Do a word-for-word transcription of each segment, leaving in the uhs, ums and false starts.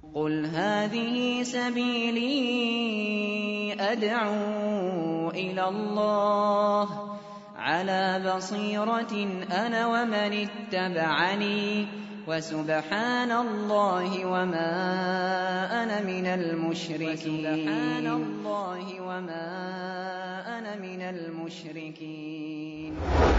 قُلْ هَٰذِهِ سَبِيلِي أَدْعُو إِلَى اللَّهِ ۚ عَلَىٰ بَصِيرَةٍ أَنَا وَمَنِ اتَّبَعَنِي ۖ وَسُبْحَانَ اللَّهِ وَمَا أَنَا مِنَ الْمُشْرِكِينَ.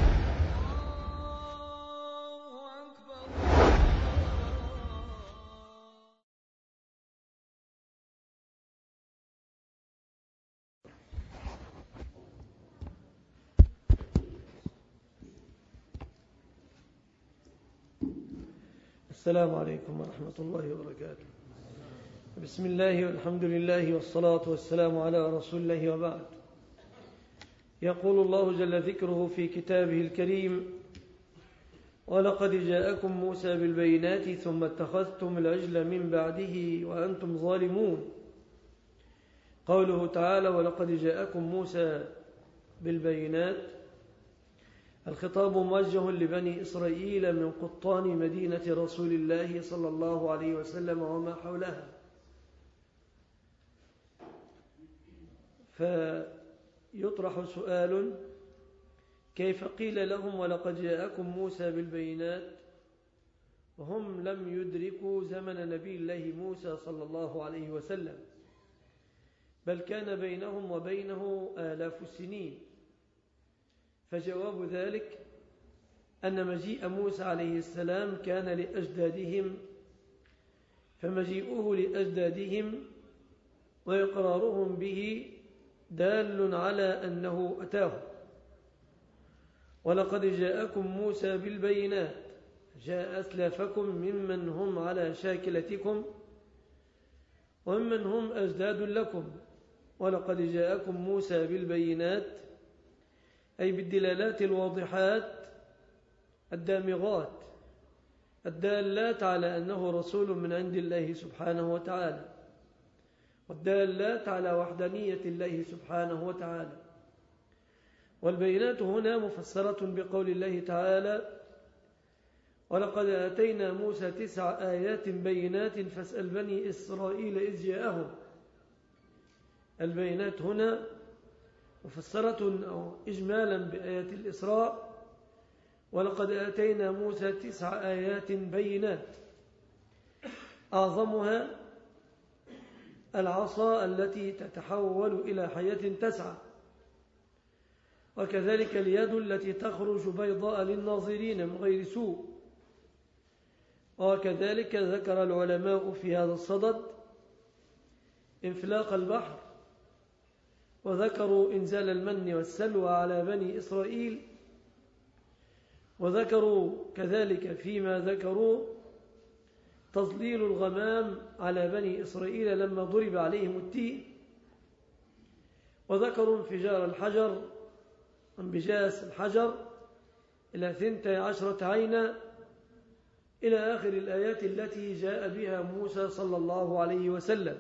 السلام عليكم ورحمة الله وبركاته. بسم الله والحمد لله والصلاة والسلام على رسول الله، وبعد. يقول الله جل ذكره في كتابه الكريم: ولقد جاءكم موسى بالبينات ثم اتخذتم العجل من بعده وأنتم ظالمون. قوله تعالى: ولقد جاءكم موسى بالبينات، الخطاب موجه لبني إسرائيل من قطان مدينة رسول الله صلى الله عليه وسلم وما حولها. فيطرح سؤال: كيف قيل لهم ولقد جاءكم موسى بالبينات وهم لم يدركوا زمن نبي الله موسى صلى الله عليه وسلم، بل كان بينهم وبينه آلاف السنين؟ فجواب ذلك أن مجيء موسى عليه السلام كان لأجدادهم، فمجيئه لأجدادهم وإقرارهم به دال على أنه أتاه. ولقد جاءكم موسى بالبينات، جاء أسلافكم ممن هم على شاكلتكم وممن هم أجداد لكم. ولقد جاءكم موسى بالبينات أي بالدلالات الواضحات الدامغات الدالات على أنه رسول من عند الله سبحانه وتعالى، والدالات على وحدانية الله سبحانه وتعالى. والبينات هنا مفسرة بقول الله تعالى: ولقد آتينا موسى تسع آيات بينات فاسأل بني إسرائيل إذ جاءهم. البينات هنا مفسرة أو إجمالا بآيات الإسراء: ولقد آتينا موسى تسع آيات بينات، أعظمها العصا التي تتحول إلى حياة تسعى، وكذلك اليد التي تخرج بيضاء للناظرين من غير سوء. وكذلك ذكر العلماء في هذا الصدد انفلاق البحر، وذكروا إنزال المن والسلوى على بني إسرائيل، وذكروا كذلك فيما ذكروا تظليل الغمام على بني إسرائيل لما ضرب عليهم التين، وذكروا انفجار الحجر انبجاس الحجر إلى ثنتي عشرة عينا إلى آخر الآيات التي جاء بها موسى صلى الله عليه وسلم.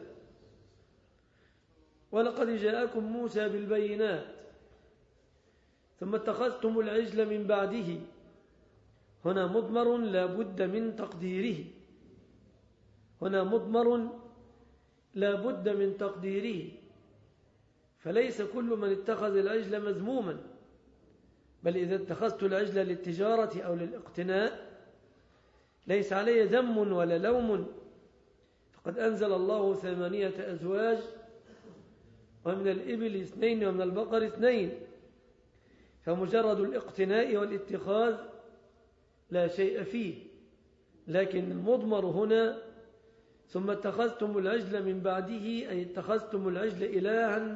ولقد جاءكم موسى بالبينات ثم اتخذتم العجل من بعده، هنا مضمر لا بد من تقديره، هنا مضمر لا بد من تقديره، فليس كل من اتخذ العجل مذموما، بل إذا اتخذت العجل للتجارة أو للاقتناء ليس عليه ذم ولا لوم، فقد أنزل الله ثمانية أزواج، ومن الإبل اثنين ومن البقر اثنين، فمجرد الاقتناء والاتخاذ لا شيء فيه. لكن المضمر هنا ثم اتخذتم العجل من بعده، أي اتخذتم العجل إلها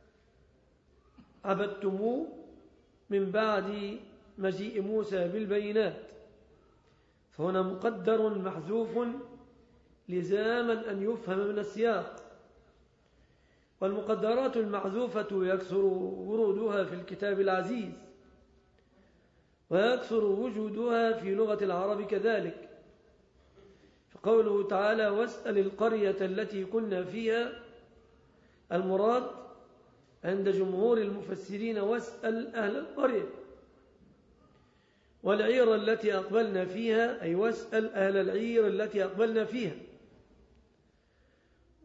عبدتموه من بعد مجيء موسى بالبينات، فهنا مقدر محذوف لزاما أن يفهم من السياق. والمقدرات المحذوفة يكثر ورودها في الكتاب العزيز، ويكثر وجودها في لغة العرب كذلك. فقوله تعالى: واسأل القرية التي كنا فيها، المراد عند جمهور المفسرين واسأل أهل القرية، والعير التي أقبلنا فيها أي واسأل أهل العير التي أقبلنا فيها.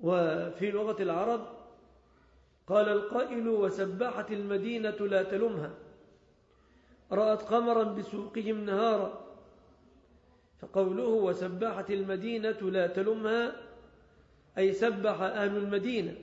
وفي لغة العرب قال القائل: وسبحت المدينة لا تلمها، رأت قمرا بسوقهم نهارا. فقوله وسبحت المدينة لا تلمها أي سبح أهل المدينة.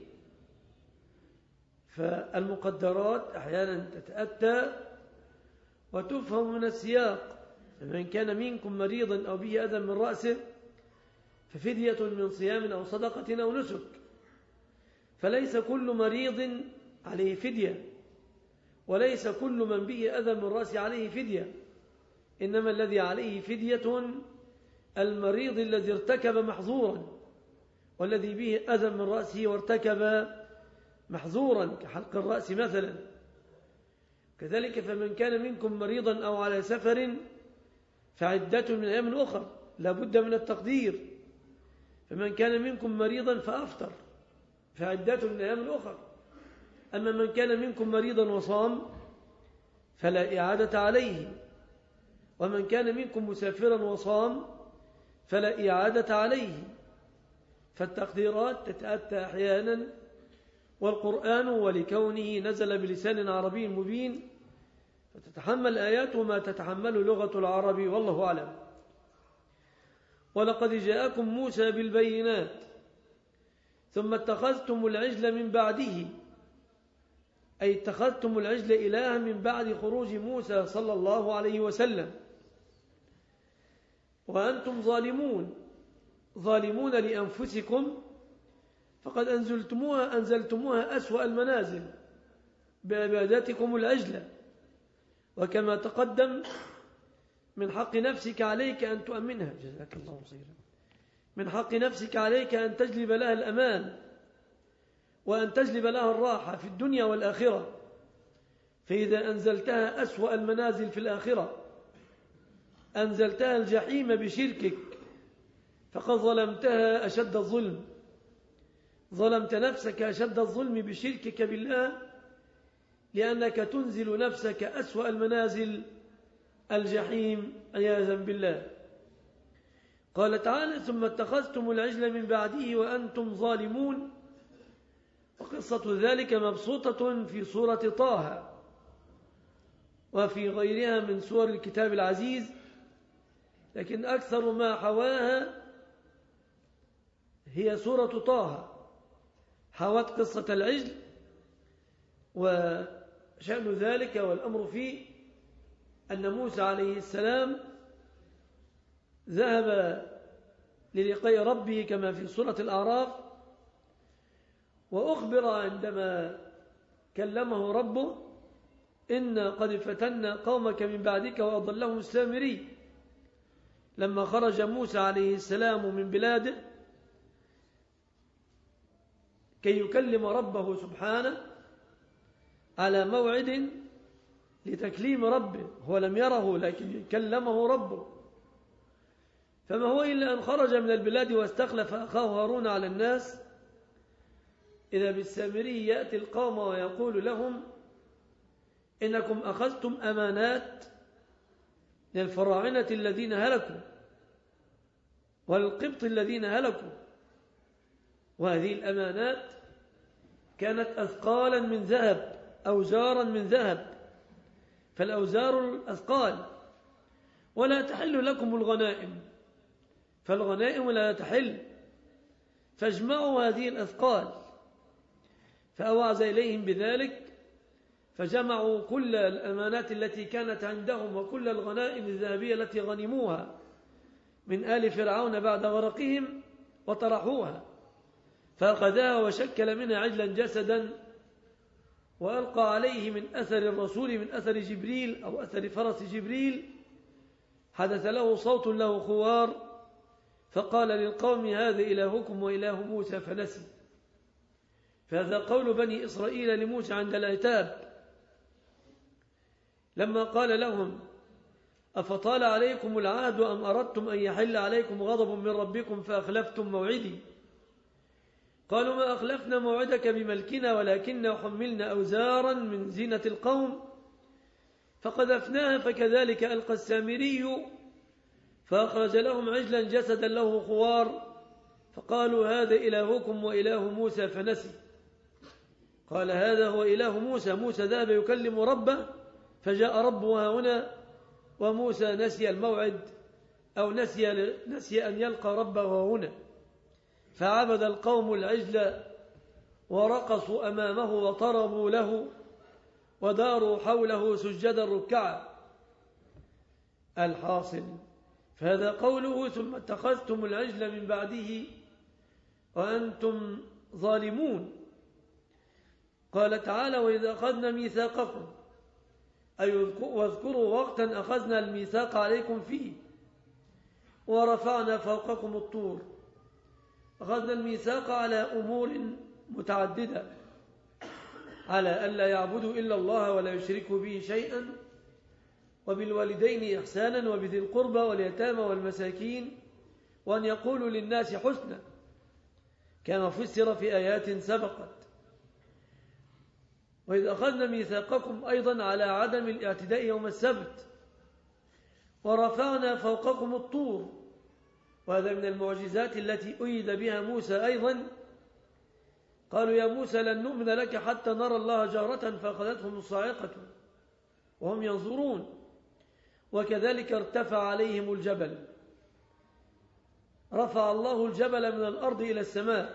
فالمقدرات أحيانا تتأتى وتفهم من السياق، فمن كان منكم مريضا أو به أذى من رأسه ففدية من صيام أو صدقة أو نسك. فليس كل مريض عليه فدية، وليس كل من به أذى من رأسه عليه فدية، إنما الذي عليه فدية المريض الذي ارتكب محظورا، والذي به أذى من رأسه وارتكب محظورا كحلق الرأس مثلا. كذلك فمن كان منكم مريضا أو على سفر فعدة من أيام أخر، لا بد من التقدير. فمن كان منكم مريضا فأفطر فعدة من أيام أخر. أما من كان منكم مريضا وصام فلا إعادة عليه، ومن كان منكم مسافرا وصام فلا إعادة عليه. فالتقديرات تتأتى أحيانا، والقرآن ولكونه نزل بلسان عربي مبين فتتحمل آياته ما تتحمل لغة العرب، والله أعلم. ولقد جاءكم موسى بالبينات ثم اتخذتم العجل من بعده، أي اتخذتم العجل إلها من بعد خروج موسى صلى الله عليه وسلم، وأنتم ظالمون ظالمون لأنفسكم، فقد أنزلتموها أنزلتموها أسوأ المنازل بعبادتكم العجل. وكما تقدم من حق نفسك عليك أن تؤمنها، جزاك الله خيرا، من حق نفسك عليك أن تجلب لها الأمان وأن تجلب لها الراحة في الدنيا والآخرة. فإذا أنزلتها أسوأ المنازل في الآخرة، أنزلتها الجحيم بشركك، فقد ظلمتها أشد الظلم، ظلمت نفسك أشد الظلم بشركك بالله، لأنك تنزل نفسك أسوأ المنازل الجحيم عياذا بالله. قال تعالى: ثم اتخذتم العجل من بعده وأنتم ظالمون. وقصة ذلك مبسوطة في سورة طه وفي غيرها من سور الكتاب العزيز، لكن أكثر ما حواها هي سورة طه، حوت قصة العجل وشأن ذلك والأمر فيه أن موسى عليه السلام ذهب للقاء ربه كما في سورة الأعراف، وأخبر عندما كلمه ربه: إنا قد فتنا قومك من بعدك وأضلهم السامري. لما خرج موسى عليه السلام من بلاده كي يكلم ربه سبحانه على موعد لتكليم ربه، هو لم يره لكن كلمه ربه، فما هو إلا أن خرج من البلاد واستخلف أخاه هارون على الناس، إذا بالسامري يأتي القوم ويقول لهم: إنكم أخذتم أمانات للفراعنة الذين هلكوا والقبط الذين هلكوا، وهذه الأمانات كانت أثقالا من ذهب، أوزارا من ذهب، فالأوزار الأثقال، ولا تحل لكم الغنائم، فالغنائم لا تحل، فاجمعوا هذه الأثقال. فأوعز إليهم بذلك، فجمعوا كل الأمانات التي كانت عندهم وكل الغنائم الذهبية التي غنموها من آل فرعون بعد غرقهم وطرحوها، فأخذها وشكل منها عجلا جسدا وألقى عليه من أثر الرسول، من أثر جبريل أو أثر فرس جبريل، حدث له صوت له خوار، فقال للقوم: هذا إلهكم وإله موسى فنسي. فهذا قول بني إسرائيل لموسى عند العتاب لما قال لهم: أفطال عليكم العهد أم أردتم أن يحل عليكم غضب من ربكم فأخلفتم موعدي؟ قالوا: ما أخلفنا موعدك بملكنا ولكننا حملنا أوزارا من زينة القوم فقذفناها فكذلك ألقى السامري، فأخرج لهم عجلا جسدا له خوار فقالوا هذا إلهكم وإله موسى فنسي. قال هذا هو إله موسى، موسى ذهب يكلم ربه فجاء ربها هنا، وموسى نسي الموعد أو نسي, نسي أن يلقى ربه هنا، فعبد القوم العجل ورقصوا أمامه وطربوا له وداروا حوله سجدا ركعا. الحاصل فهذا قوله ثم اتخذتم العجل من بعده وأنتم ظالمون. قال تعالى وإذا أخذنا ميثاقكم أي واذكروا وقتا أخذنا الميثاق عليكم فيه ورفعنا فوقكم الطور. أخذنا الميثاق على أمور متعددة، على ألا يعبدوا إلا الله ولا يشركوا به شيئا، وبالوالدين إحسانا، وبذي القربى واليتامى والمساكين، وأن يقولوا للناس حسنا كما فسر في آيات سبقت. وإذ أخذنا ميثاقكم أيضا على عدم الاعتداء يوم السبت، ورفعنا فوقكم الطور، وهذا من المعجزات التي أيد بها موسى أيضا. قالوا يا موسى لن نؤمن لك حتى نرى الله جارة فأخذتهم الصاعقة وهم ينظرون. وكذلك ارتفع عليهم الجبل، رفع الله الجبل من الأرض إلى السماء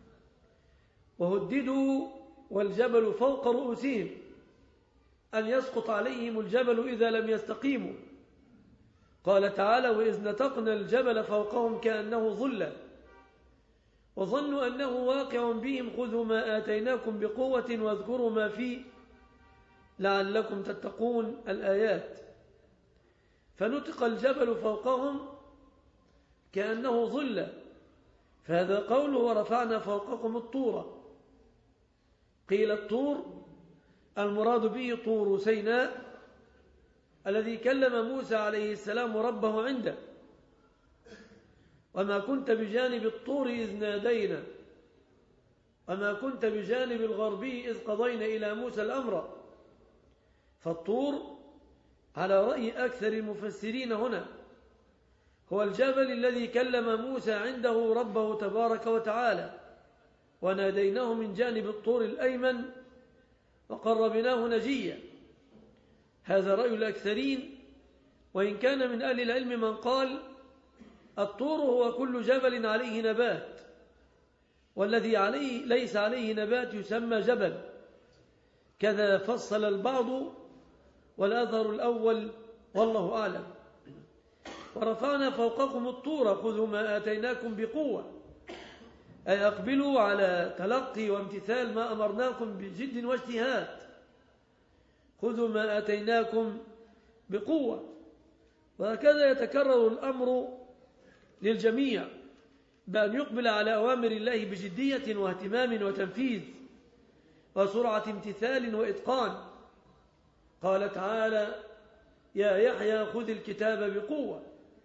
وهددوا والجبل فوق رؤوسهم أن يسقط عليهم الجبل إذا لم يستقيموا. قال تعالى وإذ نتقنا الجبل فوقهم كأنه ظلة وظنوا أنه واقع بهم خذوا ما آتيناكم بقوة واذكروا ما فيه لعلكم تتقون. الآيات. فنطق الجبل فوقهم كأنه ظلة، فهذا قوله ورفعنا فوقكم الطور. قيل الطور المراد به طور سيناء الذي كلم موسى عليه السلام ربه عنده. وما كنت بجانب الطور إذ نادينا وما كنت بجانب الغربي إذ قضينا إلى موسى الأمر. فالطور على رأي أكثر المفسرين هنا هو الجبل الذي كلم موسى عنده ربه تبارك وتعالى، وناديناه من جانب الطور الأيمن وقربناه نجيا. هذا رأي الأكثرين، وإن كان من أهل العلم من قال الطور هو كل جبل عليه نبات، والذي عليه ليس عليه نبات يسمى جبل. كذا فصل البعض، والأظهر الأول والله أعلم. ورفعنا فوقكم الطور خذوا ما آتيناكم بقوة، أي أقبلوا على تلقي وامتثال ما أمرناكم بجد واجتهاد. خذوا ما آتيناكم بقوة. وهكذا يتكرر الأمر للجميع بأن يقبل على أوامر الله بجدية واهتمام وتنفيذ وسرعة امتثال وإتقان. قال تعالى يا يحيى خذ الكتاب بقوة.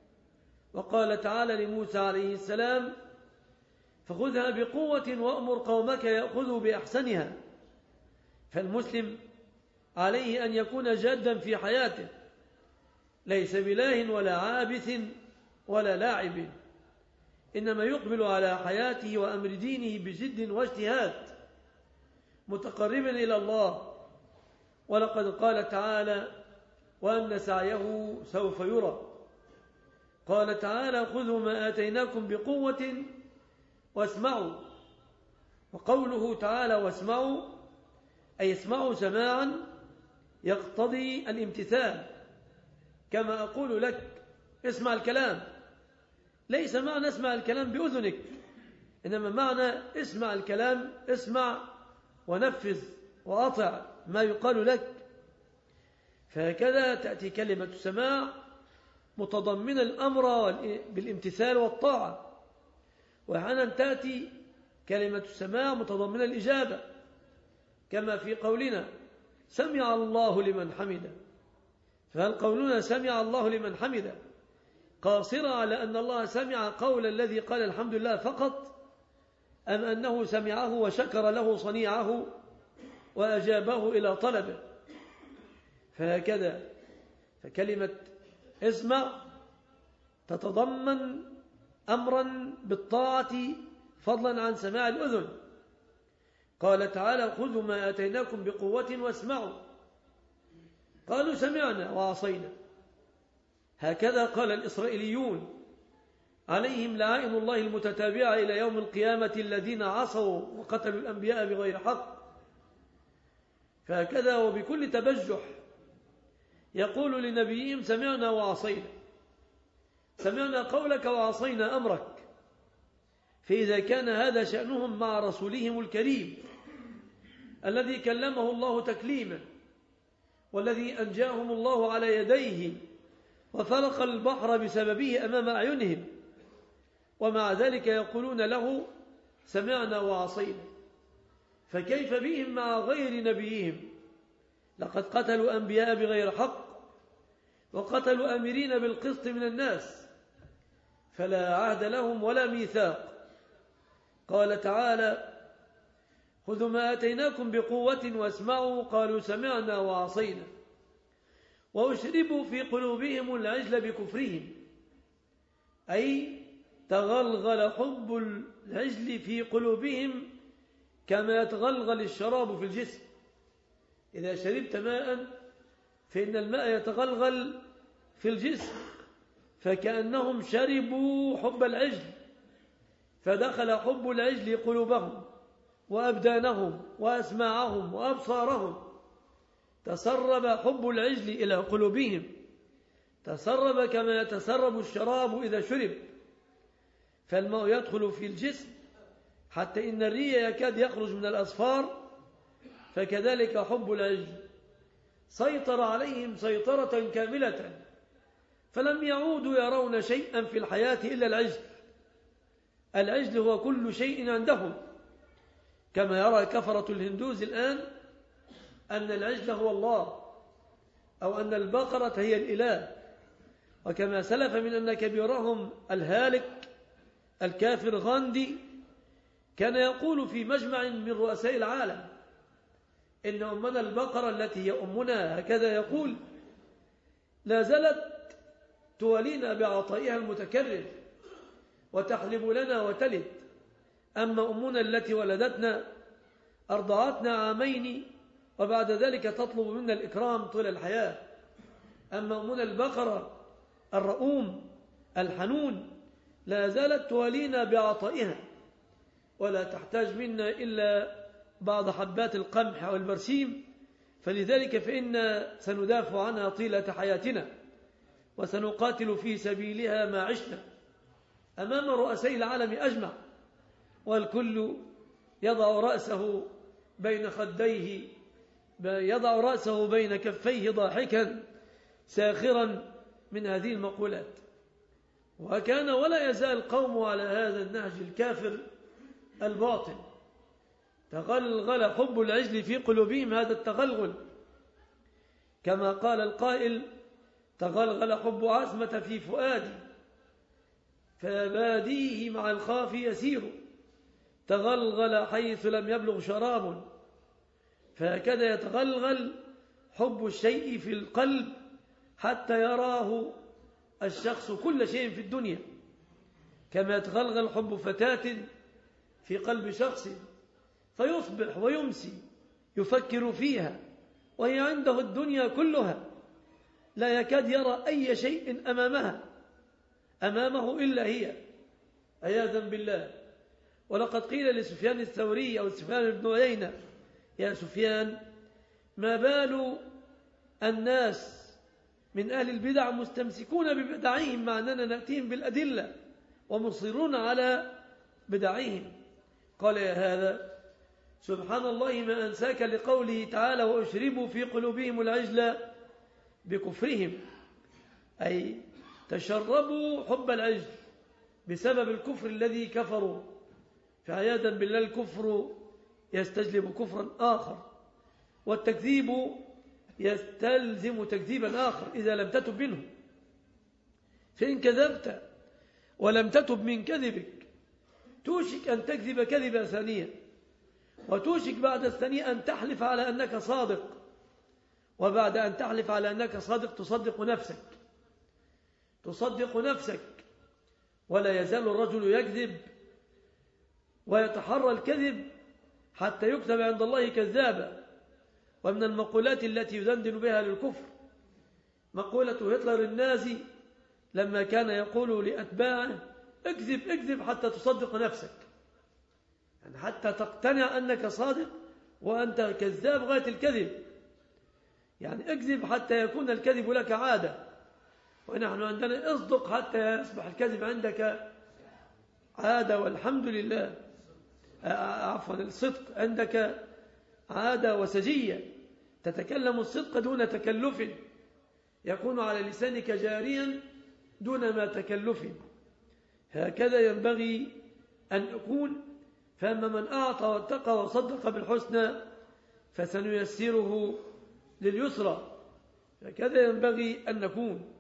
وقال تعالى لموسى عليه السلام فخذها بقوة وأمر قومك يأخذوا بأحسنها. فالمسلم عليه أن يكون جادا في حياته، ليس بلاه ولا عابث ولا لاعب، إنما يقبل على حياته وأمر دينه بجد واجتهاد متقربا إلى الله. ولقد قال تعالى وأن سعيه سوف يرى. قال تعالى خذوا ما آتيناكم بقوة واسمعوا. وقوله تعالى واسمعوا أي اسمعوا سماعا يقتضي الامتثال. كما أقول لك اسمع الكلام، ليس معنى اسمع الكلام بأذنك، إنما معنى اسمع الكلام اسمع ونفذ وأطع ما يقال لك. فهكذا تأتي كلمة السماع متضمنة الأمر بالامتثال والطاعة، وأحيانا تأتي كلمة السماع متضمنة الإجابة، كما في قولنا سمع الله لمن حمده. فهل قولنا سمع الله لمن حمده قاصرة على أن الله سمع قول الذي قال الحمد لله فقط، أم أنه سمعه وشكر له صنيعه وأجابه إلى طلبه؟ فهكذا فكلمة اسمع تتضمن أمرا بالطاعة فضلا عن سماع الأذن. قال تعالى خذوا ما آتيناكم بقوة واسمعوا، قالوا سمعنا وعصينا. هكذا قال الإسرائيليون عليهم لعائن الله المتتابعة إلى يوم القيامة الذين عصوا وقتلوا الأنبياء بغير حق. فهكذا وبكل تبجح يقول لنبيهم سمعنا وعصينا، سمعنا قولك وعصينا أمرك. فإذا كان هذا شأنهم مع رسولهم الكريم الذي كلمه الله تكليما، والذي أنجاهم الله على يديه وفرق البحر بسببه أمام أعينهم، ومع ذلك يقولون له سمعنا وعصينا، فكيف بهم مع غير نبيهم؟ لقد قتلوا أنبياء بغير حق، وقتلوا أميرين بالقسط من الناس، فلا عهد لهم ولا ميثاق. قال تعالى خذوا ما آتيناكم بقوة واسمعوا، قالوا سمعنا وعصينا. وأشربوا في قلوبهم العجل بكفرهم، أي تغلغل حب العجل في قلوبهم كما يتغلغل الشراب في الجسم. إذا شربت ماء فإن الماء يتغلغل في الجسم، فكأنهم شربوا حب العجل، فدخل حب العجل قلوبهم وأبدانهم وأسماعهم وأبصارهم. تسرب حب العجل إلى قلوبهم، تسرب كما يتسرب الشراب إذا شرب، فالماء يدخل في الجسم حتى إن الري يكاد يخرج من الأصفار، فكذلك حب العجل سيطر عليهم سيطرة كاملة، فلم يعودوا يرون شيئا في الحياة إلا العجل. العجل هو كل شيء عندهم، كما يرى كفرة الهندوز الآن أن العجل هو الله، أو أن البقرة هي الإله. وكما سلف من أن كبيرهم الهالك الكافر غاندي كان يقول في مجمع من رؤساء العالم إن أمنا البقرة التي هي أمنا، هكذا يقول، لا زالت توالينا بعطائها المتكرر وتحلب لنا وتلد، أما أمنا التي ولدتنا أرضعتنا عامين وبعد ذلك تطلب منا الإكرام طول الحياة. أما أمنا البقرة الرؤوم الحنون لا زالت توالينا بعطائها ولا تحتاج منا إلا بعض حبات القمح أو البرسيم، فلذلك فإنا سندافع عنها طيلة حياتنا وسنقاتل في سبيلها ما عشنا أمام رؤساء العالم أجمع، والكل يضع رأسه بين خديه يضع رأسه بين كفيه ضاحكا ساخرا من هذه المقولات. وكان ولا يزال القوم على هذا النهج الكافر الباطل. تغلغل حب العجل في قلوبهم هذا التغلغل، كما قال القائل تغلغل حب عزمة في فؤادي فباديه مع الخاف يسير، تغلغل حيث لم يبلغ شراب. فهكذا يتغلغل حب الشيء في القلب حتى يراه الشخص كل شيء في الدنيا، كما يتغلغل حب فتاة في قلب شخص فيصبح ويمسي يفكر فيها وهي عنده الدنيا كلها، لا يكاد يرى أي شيء أمامها أمامه إلا هي، عياذا بالله. ولقد قيل لسفيان الثوري أو سفيان بن عيينة يا سفيان ما بال الناس من أهل البدع مستمسكون ببدعهم مع أننا نأتيهم بالأدلة ومصرون على بدعهم؟ قال يا هذا سبحان الله ما أنساك لقوله تعالى وأشربوا في قلوبهم العجل بكفرهم، أي تشربوا حب العجل بسبب الكفر الذي كفروا، فعياذا بالله الكفر يستجلب كفرا آخر، والتكذيب يستلزم تكذيبا آخر إذا لم تتب منه. فإن كذبت ولم تتب من كذبك توشك أن تكذب كذبا ثانية، وتوشك بعد الثانية أن تحلف على أنك صادق، وبعد أن تحلف على أنك صادق تصدق نفسك تصدق نفسك ولا يزال الرجل يكذب ويتحرى الكذب حتى يكتب عند الله كذابا. ومن المقولات التي يدندن بها للكفر مقولة هتلر النازي لما كان يقول لأتباعه اكذب اكذب حتى تصدق نفسك، يعني حتى تقتنع أنك صادق وأنت كذاب غاية الكذب، يعني اكذب حتى يكون الكذب لك عادة. ونحن عندنا اصدق حتى يصبح الكذب عندك عادة، والحمد لله. عفوا، الصدق عندك عادة وسجية، تتكلم الصدق دون تكلف، يكون على لسانك جاريا دون ما تكلف. هكذا ينبغي أن أكون. فأما من أعطى واتقى وصدق بالحسنى فسنيسره لليسرى. هكذا ينبغي أن نكون.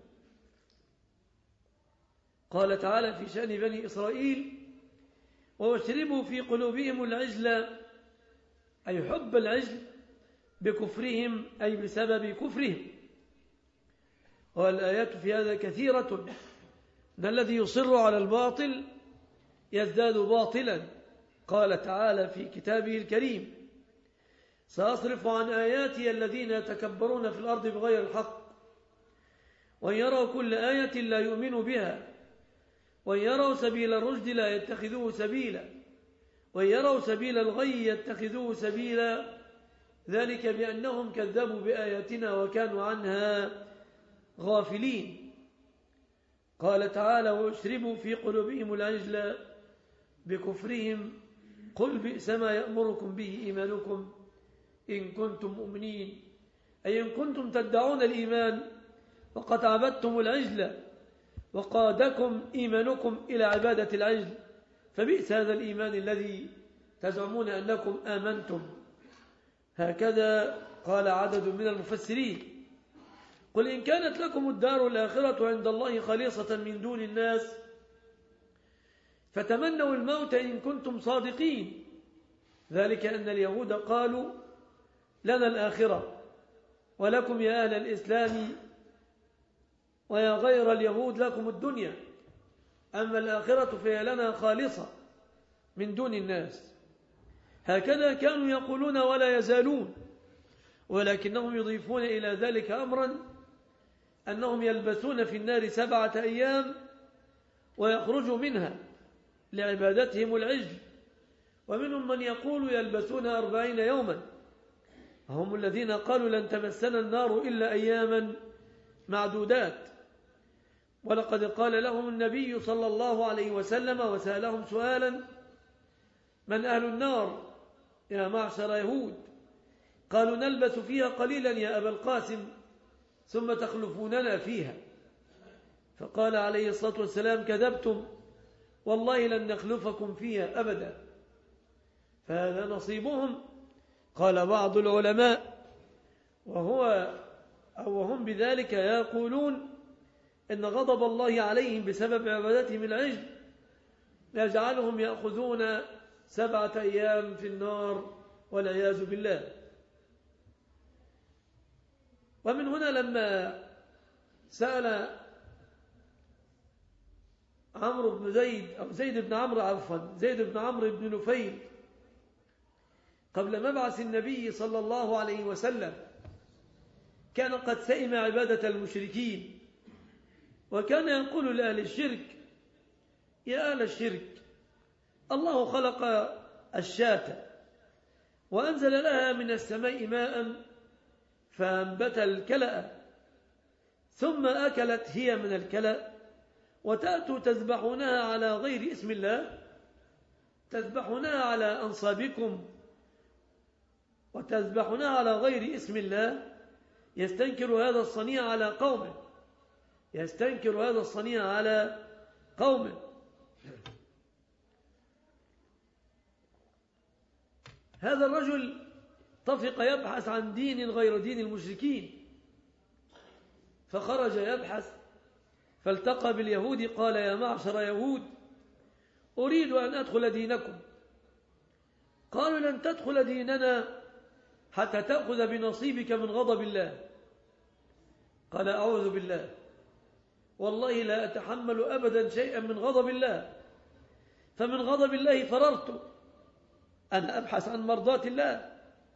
قال تعالى في شأن بني إسرائيل واشربوا في قلوبهم العجل، أي حب العجل، بكفرهم أي بسبب كفرهم. والآيات في هذا كثيرة. أن الذي يصر على الباطل يزداد باطلا. قال تعالى في كتابه الكريم سأصرف عن آياتي الذين يتكبرون في الأرض بغير الحق وإن يروا كل آية لا يؤمنوا بها وإن يروا سبيل الرشد لا يتخذوه سبيلا وإن يروا سبيل الغي يتخذوه سبيلا ذلك بأنهم كذبوا بآياتنا وكانوا عنها غافلين. قال تعالى واشربوا في قلوبهم العجل بكفرهم قل بئس ما يأمركم به إيمانكم إن كنتم مؤمنين، أي إن كنتم تدعون الإيمان وقد عبدتم العجل وقادكم إيمانكم إلى عبادة العجل، فبئس هذا الإيمان الذي تزعمون أنكم آمنتم. هكذا قال عدد من المفسرين قل إن كانت لكم الدار الآخرة عند الله خالصة من دون الناس فتمنوا الموت إن كنتم صادقين، ذلك أن اليهود قالوا لنا الآخرة ولكم يا أهل الإسلام ويا غير اليهود لكم الدنيا، أما الآخرة فهي لنا خالصة من دون الناس. هكذا كانوا يقولون ولا يزالون، ولكنهم يضيفون إلى ذلك أمرا أنهم يلبسون في النار سبعة أيام ويخرجوا منها لعبادتهم العجل، ومنهم من يقول يلبسون أربعين يوما، هم الذين قالوا لن تمسنا النار إلا أياما معدودات. ولقد قال لهم النبي صلى الله عليه وسلم وسألهم سؤالا من أهل النار يا معشر يهود؟ قالوا نلبس فيها قليلا يا أبا القاسم ثم تخلفوننا فيها. فقال عليه الصلاة والسلام كذبتم والله لن نخلفكم فيها أبدا، فهذا نصيبهم. قال بعض العلماء وهو أو هم بذلك يقولون إن غضب الله عليهم بسبب عبادتهم العجل يجعلهم يأخذون سبعة أيام في النار والعياذ بالله. ومن هنا لما سأل عمرو بن زيد أو زيد بن عمرو عفوا زيد بن عمرو بن نفيل قبل مبعث النبي صلى الله عليه وسلم، كان قد سئم عبادة المشركين، وكان يقول لأهل الشرك يا أهل الشرك الله خلق الشاة وأنزل لها من السماء ماء فأنبت الكلأ ثم أكلت هي من الكلأ وتأتوا تذبحونها على غير اسم الله، تذبحونها على أنصابكم وتذبحونها على غير اسم الله. يستنكر هذا الصنيع على قومه يستنكر هذا الصنيع على قومه هذا الرجل طفق يبحث عن دين غير دين المشركين، فخرج يبحث فالتقى باليهود. قال يا معشر يهود أريد أن أدخل دينكم. قالوا لن تدخل ديننا حتى تأخذ بنصيبك من غضب الله. قال أعوذ بالله، والله لا أتحمل أبدا شيئا من غضب الله، فمن غضب الله فررت، أنا أبحث عن مرضاة الله.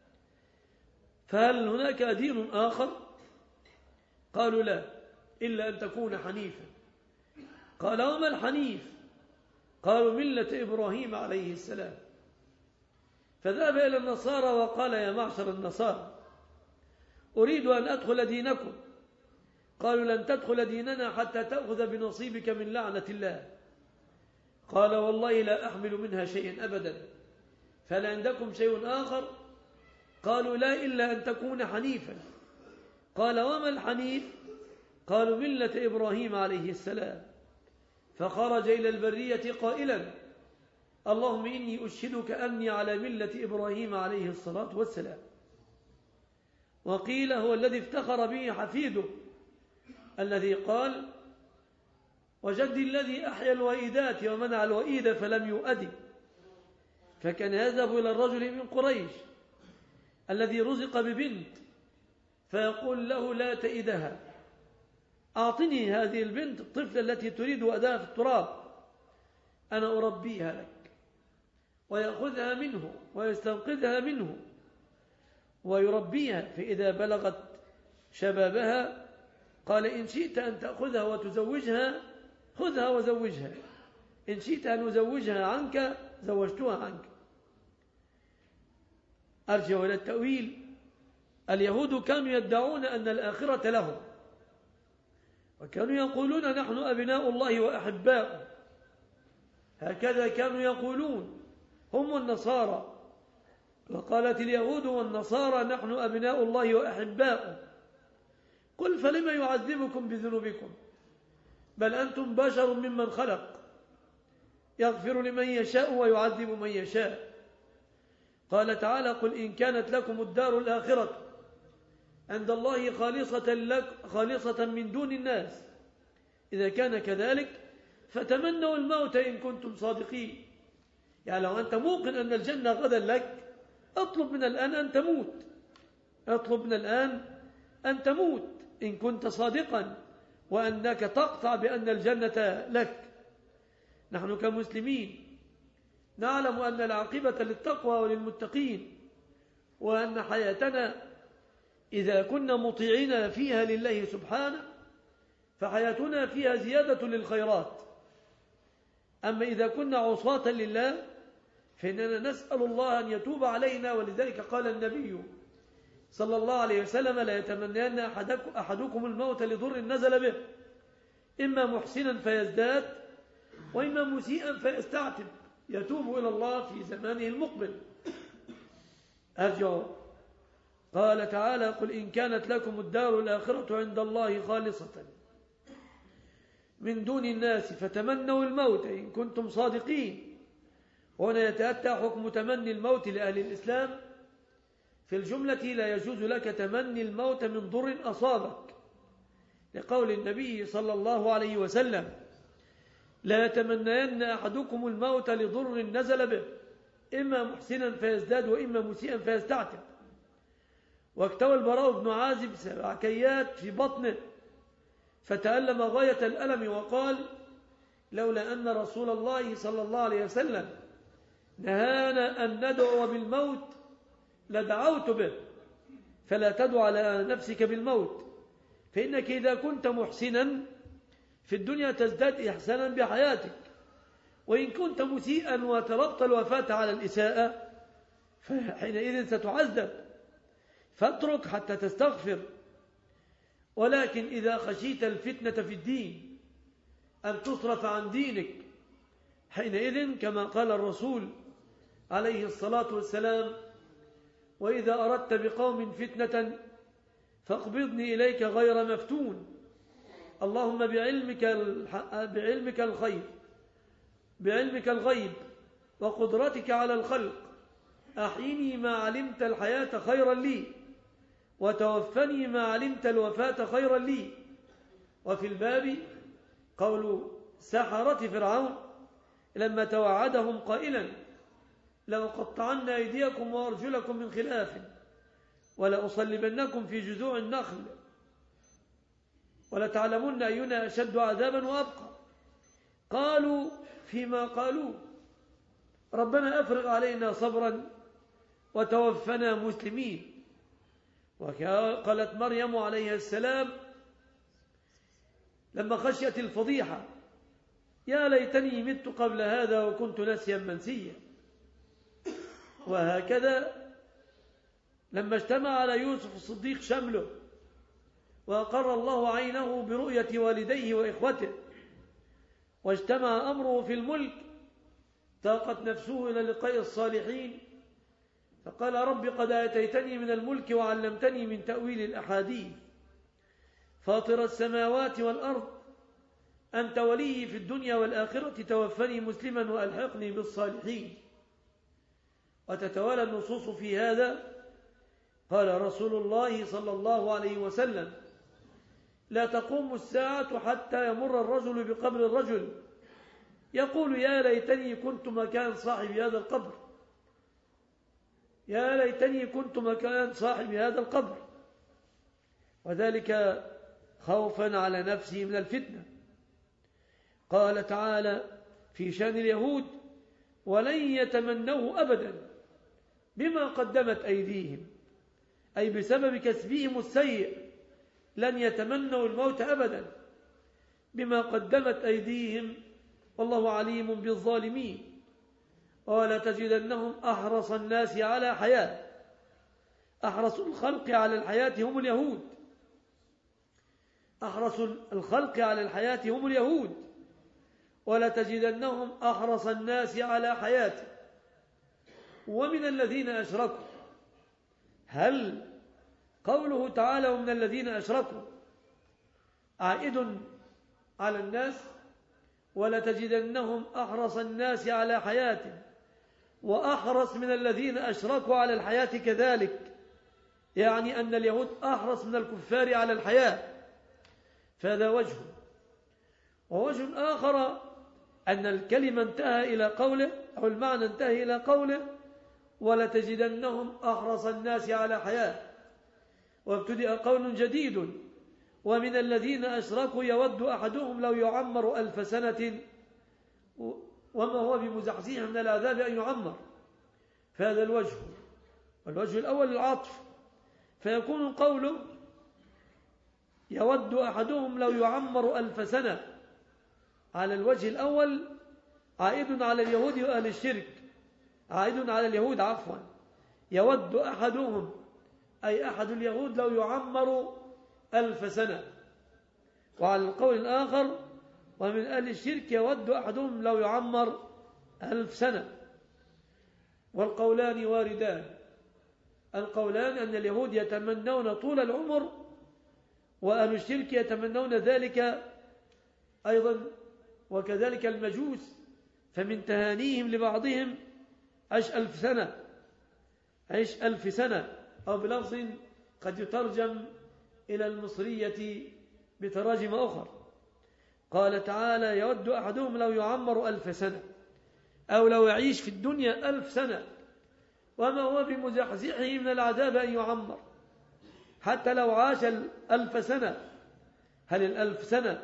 فهل هناك دين آخر؟ قالوا لا، إلا أن تكون حنيفا. قال وما الحنيف؟ قالوا ملة إبراهيم عليه السلام. فذهب إلى النصارى وقال يا معشر النصارى أريد أن أدخل دينكم. قالوا لن تدخل ديننا حتى تأخذ بنصيبك من لعنة الله. قال والله لا أحمل منها شيئا أبدا، فهل عندكم شيء آخر؟ قالوا لا، إلا أن تكون حنيفا. قال وما الحنيف؟ قالوا ملة إبراهيم عليه السلام. فخرج إلى البرية قائلا اللهم إني أشهدك أني على ملة إبراهيم عليه الصلاة والسلام. وقيل هو الذي افتخر به حفيده الذي قال وجدي الذي أحيا الوئيدات ومنع الوئيد فلم يؤدي. فكان يذهب إلى الرجل من قريش الذي رزق ببنت فيقول له لا تئدها، أعطني هذه البنت الطفلة التي تريد أداها في التراب، أنا أربيها لك. ويأخذها منه ويستنقذها منه ويربيها، فإذا بلغت شبابها قال إن شئت أن تأخذها وتزوجها خذها وزوجها، إن شئت أن أزوجها عنك زوجتها عنك. أرجع إلى التأويل. اليهود كانوا يدعون أن الآخرة لهم، وكانوا يقولون نحن أبناء الله وأحباؤه، هكذا كانوا يقولون هم والنصارى. وقالت اليهود والنصارى نحن أبناء الله وأحباؤه. قل فلما يعذبكم بذنوبكم بل أنتم بشر ممن خلق، يغفر لمن يشاء ويعذب من يشاء. قال تعالى قل إن كانت لكم الدار الآخرة عند الله خالصة, لك خالصة من دون الناس، إذا كان كذلك فتمنوا الموت إن كنتم صادقين. يعني لو أنت موقن أن الجنة غدا لك اطلب من الآن أن تموت، اطلب من الآن أن تموت إن كنت صادقا وأنك تقطع بأن الجنة لك. نحن كمسلمين نعلم أن العاقبة للتقوى وللمتقين، وأن حياتنا إذا كنا مطيعين فيها لله سبحانه فحياتنا فيها زيادة للخيرات. أما إذا كنا عصاة لله فإننا نسأل الله أن يتوب علينا. ولذلك قال النبي صلى الله عليه وسلم لا يتمنين أحدكم الموت لضر نزل به، إما محسنا فيزداد وإما مسيئا فيستعتب، يتوب إلى الله في زمانه المقبل. أرجع. قال تعالى قل إن كانت لكم الدار الآخرة عند الله خالصة من دون الناس فتمنوا الموت إن كنتم صادقين. هنا يتأتى حكم تمني الموت لأهل الإسلام. في الجملة لا يجوز لك تمني الموت من ضر أصابك، لقول النبي صلى الله عليه وسلم لا يتمنين أحدكم الموت لضر نزل به، إما محسنا فيزداد وإما مسيئا فيستعتب. واكتوى البراء بن عازب سبع كيات في بطنه فتألم غاية الألم وقال لولا أن رسول الله صلى الله عليه وسلم نهانا أن ندعو بالموت لدعوت به، فلا تدع على نفسك بالموت، فإنك إذا كنت محسنا في الدنيا تزداد إحسانا بحياتك، وإن كنت مسيئا وتربط الوفاة على الإساءة فحينئذ ستعذب، فاترك حتى تستغفر. ولكن إذا خشيت الفتنة في الدين أن تصرف عن دينك حينئذ كما قال الرسول عليه الصلاة والسلام وإذا أردت بقوم فتنة فاقبضني إليك غير مفتون. اللهم بعلمك بعلمك الخير بعلمك الغيب وقدرتك على الخلق أحيني ما علمت الحياة خيرا لي، وتوفني ما علمت الوفاة خيرا لي. وفي الباب قول سحرة فرعون لما توعدهم قائلا لأقطعن أيديكم وأرجلكم من خلاف ولأصلبنكم في جذوع النخل ولتعلمن أينا أشد عذابا وأبقى. قالوا فيما قالوا ربنا أفرغ علينا صبرا وتوفنا مسلمين. وقالت مريم عليها السلام لما خشيت الفضيحة يا ليتني مت قبل هذا وكنت نسيا منسيا. وهكذا لما اجتمع على يوسف الصديق شمله وأقر الله عينه برؤية والديه وإخوته واجتمع أمره في الملك تاقت نفسه إلى لقاء الصالحين فقال رب قد آتيتني من الملك وعلمتني من تأويل الأحاديث فاطر السماوات والأرض أنت ولي في الدنيا والآخرة توفني مسلما وألحقني بالصالحين. وتتوالى النصوص في هذا. قال رسول الله صلى الله عليه وسلم لا تقوم الساعة حتى يمر الرجل بقبر الرجل يقول يا ليتني كنت مكان صاحب هذا القبر يا ليتني كنت مكان صاحب هذا القبر وذلك خوفا على نفسه من الفتنة. قال تعالى في شأن اليهود ولن يتمنوه أبدا بما قدمت أيديهم أي بسبب كسبهم السيء لن يتمنوا الموت أبدا بما قدمت أيديهم والله عليم بالظالمين. ولا تجدنهم أحرص الناس على حياة أحرص الخلق على الحياة هم اليهود أحرص الخلق على الحياة هم اليهود ولا تجدنهم أحرص الناس على حياة. ومن الذين أشركوا هل قوله تعالى ومن الذين أشركوا عائد على الناس ولا تجدنهم أحرص الناس على حياة وأحرص من الذين أشركوا على الحياة كذلك يعني أن اليهود أحرص من الكفار على الحياة فهذا وجه. ووجه آخر أن الكلمة انتهى إلى قوله أو المعنى انتهى إلى قوله ولا تجدنهم أحرص الناس على حياة وابتدأ قول جديد ومن الذين أشركوا يود أحدهم لو يعمر ألف سنة وما هو بمزحزحه من العذاب أن يعمر فهذا الوجه. والوجه الأول العطف فيكون قوله يود أحدهم لو يعمر ألف سنة على الوجه الأول عائد على اليهود وأهل الشرك عائد على اليهود عفوا يود أحدهم أي أحد اليهود لو يعمر ألف سنة. وعلى القول الآخر ومن أهل الشرك يود أحدهم لو يعمر ألف سنة. والقولان واردان. القولان أن اليهود يتمنون طول العمر وأهل الشرك يتمنون ذلك أيضا وكذلك المجوس فمن تهانيهم لبعضهم عش ألف سنة عش ألف سنة أو بلفظ قد يترجم إلى المصرية بتراجم أخرى. قال تعالى يود أحدهم لو يعمر ألف سنة أو لو يعيش في الدنيا ألف سنة وما هو بمزحزحه من العذاب أن يعمر. حتى لو عاش الألف سنة هل الألف سنة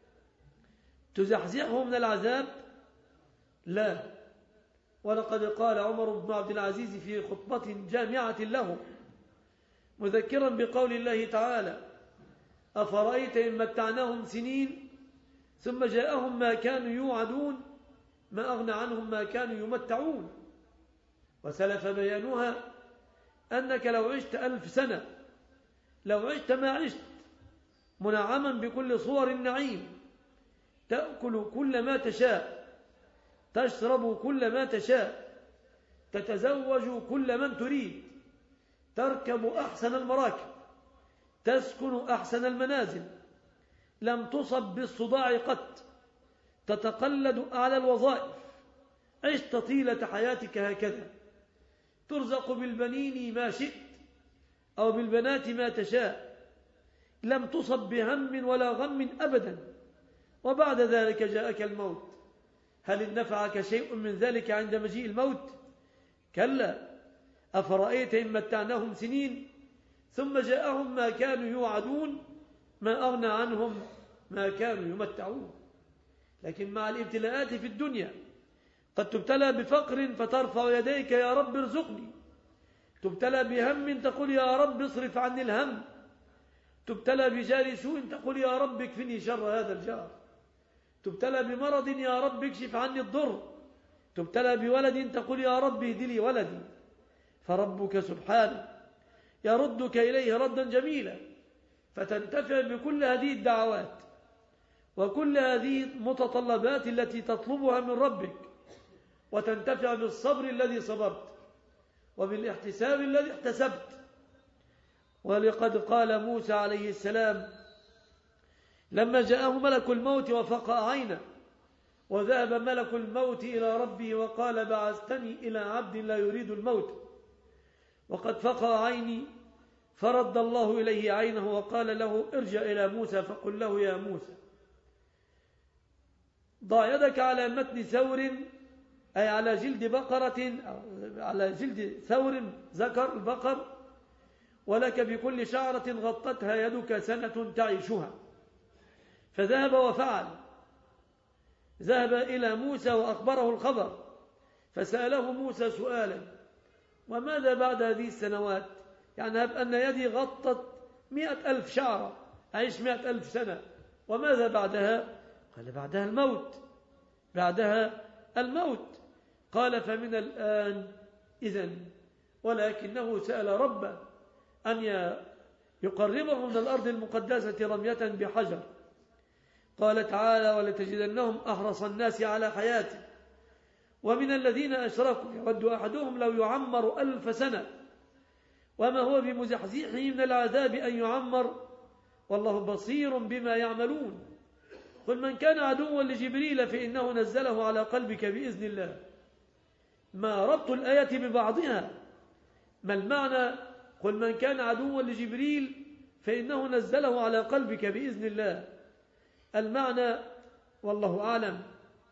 تزحزحه من العذاب؟ لا. ولقد قال عمر بن عبد العزيز في خطبة جامعة له مذكرا بقول الله تعالى أفرأيت إن متعناهم سنين ثم جاءهم ما كانوا يوعدون ما أغنى عنهم ما كانوا يمتعون. وسلف بيانها أنك لو عشت ألف سنة لو عشت ما عشت منعما بكل صور النعيم تأكل كل ما تشاء تشرب كل ما تشاء تتزوج كل من تريد تركب أحسن المراكب تسكن أحسن المنازل لم تصب بالصداع قط تتقلد أعلى الوظائف عشت طيلة حياتك هكذا ترزق بالبنين ما شئت أو بالبنات ما تشاء لم تصب بهم ولا غم أبدا وبعد ذلك جاءك الموت هل نفعك شيء من ذلك عند مجيء الموت؟ كلا. أفرأيت إن متعناهم سنين ثم جاءهم ما كانوا يوعدون ما أغنى عنهم ما كانوا يمتعون. لكن مع الابتلاءات في الدنيا قد تبتلى بفقر فترفع يديك يا رب ارزقني، تبتلى بهم تقول يا رب اصرف عني الهم، تبتلى بجار سوء تقول يا رب اكفني شر هذا الجار، تبتلى بمرض يا رب اكشف عني الضر، تبتلى بولد تقول يا رب اهد لي ولدي. فربك سبحانه يردك إليه ردا جميلا، فتنتفع بكل هذه الدعوات وكل هذه المتطلبات التي تطلبها من ربك، وتنتفع بالصبر الذي صبرت وبالاحتساب الذي احتسبت. ولقد قال موسى عليه السلام لما جاءه ملك الموت وفقأ عينه، وذهب ملك الموت إلى ربه وقال بعثتني إلى عبد لا يريد الموت وقد فقأ عيني، فرد الله إليه عينه وقال له ارجع إلى موسى فقل له يا موسى ضع يدك على متن ثور، أي على جلد بقرة، على جلد ثور ذكر البقر، ولك بكل شعرة غطتها يدك سنة تعيشها. فذهب وفعل، ذهب إلى موسى وأخبره الخبر، فسأله موسى سؤالا وماذا بعد هذه السنوات؟ يعني هب أن يدي غطت مئة ألف شعرة أعيش مئة ألف سنة، وماذا بعدها؟ قال بعدها الموت، بعدها الموت. قال فمن الآن إذن، ولكنه سأل ربه أن يقربه من الأرض المقدسة رمية بحجر. قال تعالى ولتجدنهم أحرص الناس على حياته ومن الذين أشركوا يود أحدهم لو يعمر ألف سنة وما هو بمزحزحه من العذاب أن يعمر والله بصير بما يعملون. قل من كان عدوا لجبريل فإنه نزله على قلبك بإذن الله. ما ربط الآية ببعضها؟ ما المعنى؟ قل من كان عدوا لجبريل فإنه نزله على قلبك بإذن الله. المعنى والله أعلم.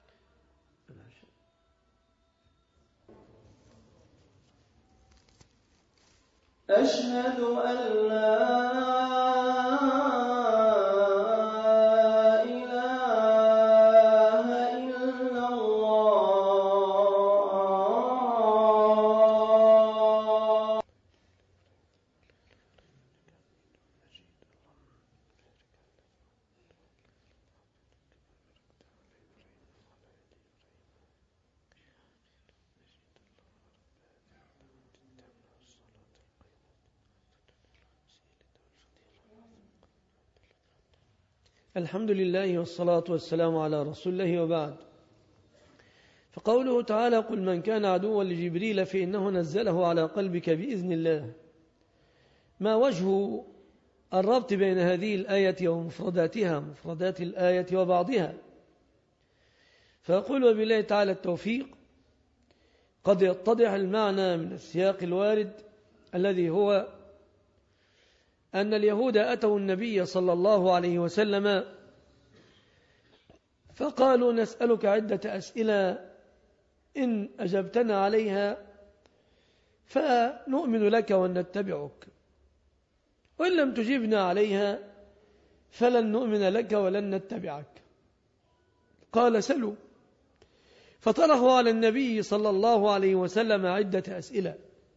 أشهد أن لا الحمد لله والصلاة والسلام على رسول الله وبعد. فقوله تعالى قل من كان عدوا لجبريل فإنه نزله على قلبك بإذن الله، ما وجه الربط بين هذه الآية ومفرداتها، مفردات الآية وبعضها؟ فأقول وبالله تعالى التوفيق قد يتضح المعنى من السياق الوارد الذي هو أن اليهود أتوا النبي صلى الله عليه وسلم فقالوا نسألك عدة أسئلة إن أجبتنا عليها فنؤمن لك ونتبعك، وإن لم تجبنا عليها فلن نؤمن لك ولن نتبعك. قال سلوا، فطرحوا على النبي صلى الله عليه وسلم عدة أسئلة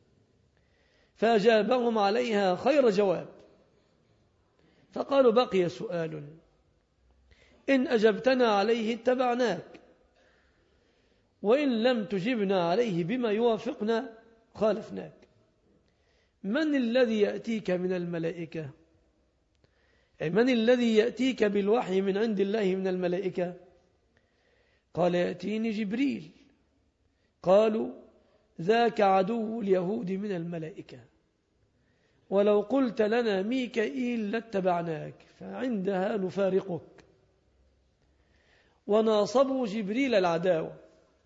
فأجابهم عليها خير جواب، فقالوا بقي سؤال إن أجبتنا عليه اتبعناك وإن لم تجبنا عليه بما يوافقنا خالفناك. من الذي يأتيك من الملائكة؟ من الذي يأتيك بالوحي من عند الله من الملائكة؟ قال يأتيني جبريل. قالوا ذاك عدو اليهود من الملائكة، ولو قلت لنا ميكائيل لاتبعناك فعندها نفارقك. وناصبوا جبريل العداوة،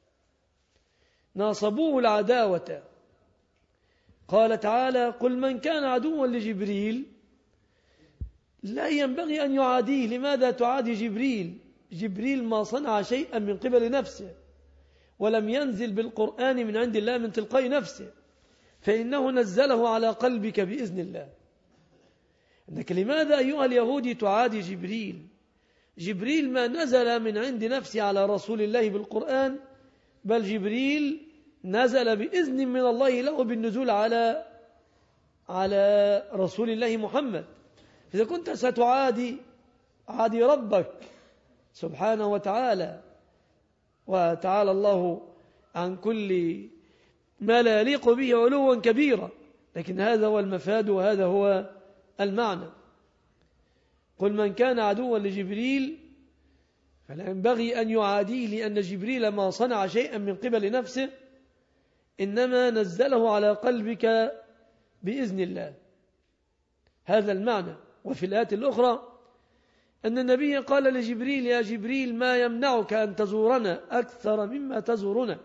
ناصبوه العداوة. قال تعالى قل من كان عدوا لجبريل لا ينبغي أن يعاديه. لماذا تعادي جبريل؟ جبريل ما صنع شيئا من قبل نفسه، ولم ينزل بالقرآن من عند الله من تلقاء نفسه، فإنه نزله على قلبك بإذن الله. أنك لماذا أيها اليهودي تعادي جبريل؟ جبريل ما نزل من عند نفسه على رسول الله بالقرآن، بل جبريل نزل بإذن من الله له بالنزول على على رسول الله محمد. إذا كنت ستعادي عادي ربك سبحانه وتعالى، وتعالى الله عن كل ما لا يليق به علوا كبيرا، لكن هذا هو المفاد وهذا هو المعنى. قل من كان عدوا لجبريل فلا ينبغي أن يعاديه، لأن جبريل ما صنع شيئا من قبل نفسه، إنما نزله على قلبك بإذن الله. هذا المعنى. وفي الآيات الأخرى أن النبي قال لجبريل: يا جبريل ما يمنعك أن تزورنا أكثر مما تزورنا،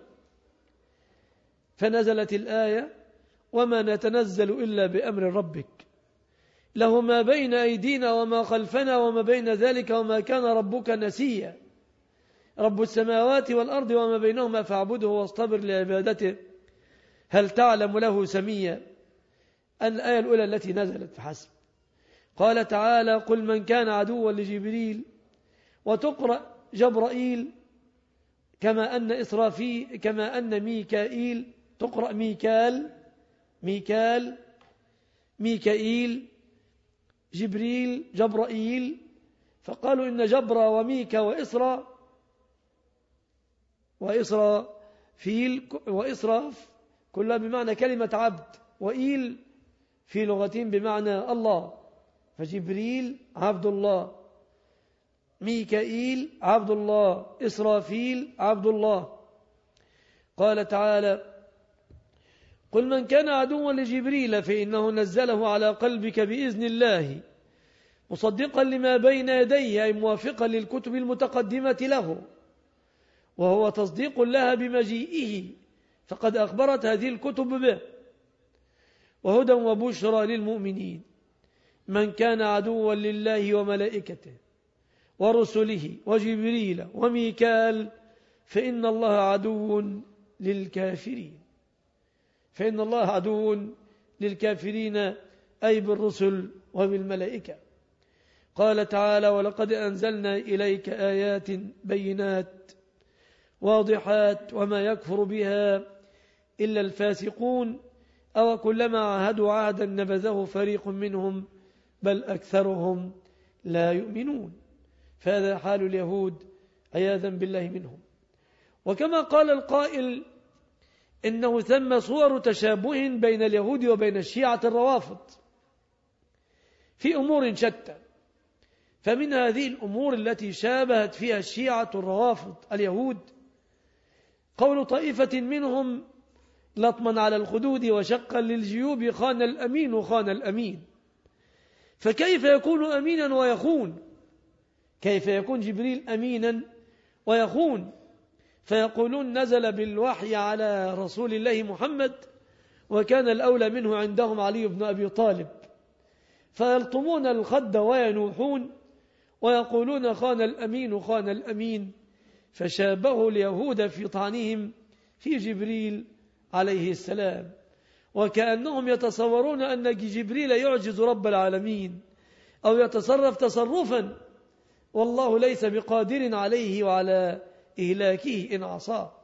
فنزلت الآية: وما نتنزل إلا بأمر ربك له ما بين أيدينا وما خلفنا وما بين ذلك وما كان ربك نسيا رب السماوات والأرض وما بينهما فاعبده واصطبر لعبادته هل تعلم له سميا. الآية الأولى التي نزلت فحسب. قال تعالى: قل من كان عدوا لجبريل، وتقرأ جبرائيل كما أن إسرافيل كما أن ميكائيل، تقرأ ميكال ميكال ميكائيل جبريل جبرائيل، فقالوا إن جبرا وميكا وإسرا وإسرافيل وإسراف كلها بمعنى كلمة عبد، وإيل في لغتين بمعنى الله، فجبريل عبد الله، ميكائيل عبد الله، إسرافيل عبد الله. قال تعالى: قل من كان عدوا لجبريل فإنه نزله على قلبك بإذن الله مصدقا لما بين يديه، أي موافقا للكتب المتقدمة له، وهو تصديق لها بمجيئه، فقد أخبرت هذه الكتب به، وهدى وبشرى للمؤمنين. من كان عدوا لله وملائكته ورسله وجبريل وميكال فإن الله عدو للكافرين فإن الله عدو للكافرين أي بالرسل وبالملائكة. قال تعالى: ولقد أنزلنا إليك آيات بينات واضحات وما يكفر بها إلا الفاسقون أو كلما عاهدوا عهدا نبذه فريق منهم بل أكثرهم لا يؤمنون. فهذا حال اليهود عياذا بالله منهم. وكما قال القائل إنه ثم صور تشابه بين اليهود وبين الشيعة الروافض في أمور شتى، فمن هذه الأمور التي شابهت فيها الشيعة الروافض اليهود قول طائفة منهم لطما على الخدود وشقا للجيوب خان الأمين وخان الأمين. فكيف يكون أمينا ويخون؟ كيف يكون جبريل أمينا ويخون؟ فيقولون نزل بالوحي على رسول الله محمد وكان الأولى منه عندهم علي بن أبي طالب، فيلطمون الخد وينوحون ويقولون خان الأمين خان الأمين، فشابهوا اليهود في طعنهم في جبريل عليه السلام، وكأنهم يتصورون أن جبريل يعجز رب العالمين أو يتصرف تصرفا والله ليس بقادر عليه وعلى إهلاكه إن عصاه.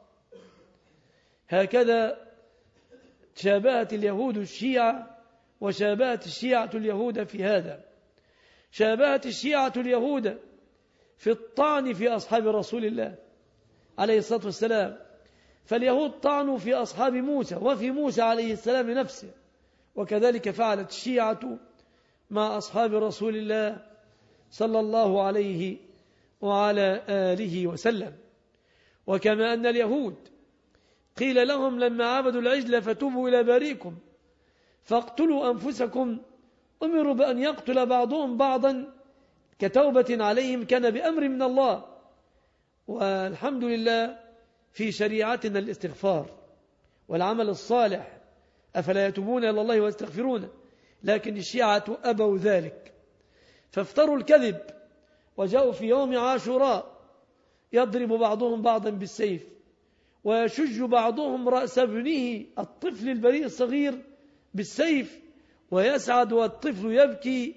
هكذا شابهت اليهود الشيعة وشابهت الشيعة اليهود في هذا. شابهت الشيعة اليهود في الطعن في أصحاب رسول الله عليه الصلاة والسلام، فاليهود طعنوا في أصحاب موسى وفي موسى عليه السلام نفسه، وكذلك فعلت الشيعة مع أصحاب رسول الله صلى الله عليه وعلى آله وسلم. وكما أن اليهود قيل لهم لما عبدوا العجل فتوبوا إلى بارئكم فاقتلوا أنفسكم، أمروا بأن يقتل بعضهم بعضا كتوبة عليهم كان بأمر من الله. والحمد لله في شريعتنا الاستغفار والعمل الصالح، أفلا يتوبون إلى الله ويستغفرون، لكن الشيعة أبوا ذلك فافتروا الكذب وجاءوا في يوم عاشوراء يضرب بعضهم بعضا بالسيف ويشج بعضهم رأس ابنه الطفل البريء الصغير بالسيف ويسعد والطفل يبكي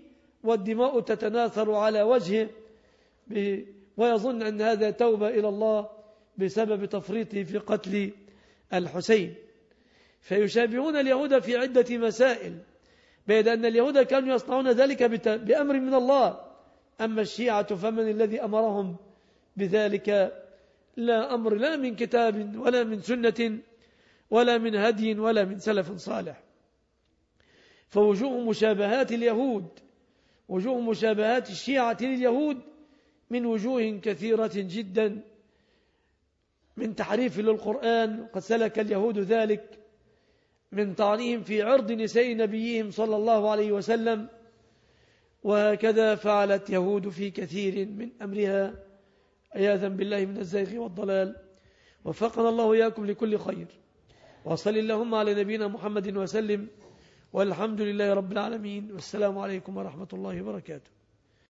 والدماء تتناثر على وجهه ويظن أن هذا توبة إلى الله بسبب تفريطه في قتل الحسين. فيشابهون اليهود في عدة مسائل، بيد أن اليهود كانوا يصنعون ذلك بأمر من الله، أما الشيعة فمن الذي أمرهم بذلك؟ لا أمر لا من كتاب ولا من سنة ولا من هدي ولا من سلف صالح. فوجوه مشابهات اليهود وجوه مشابهات الشيعة لليهود من وجوه كثيرة جدا، من تحريف للقرآن قد سلك اليهود ذلك، من طعنهم في عرض نساء نبيهم صلى الله عليه وسلم، وهكذا فعلت يهود في كثير من أمرها عياذا بالله من الزيغ والضلال. وفقنا الله وإياكم لكل خير، وصل اللهم على نبينا محمد وسلم، والحمد لله رب العالمين، والسلام عليكم ورحمة الله وبركاته.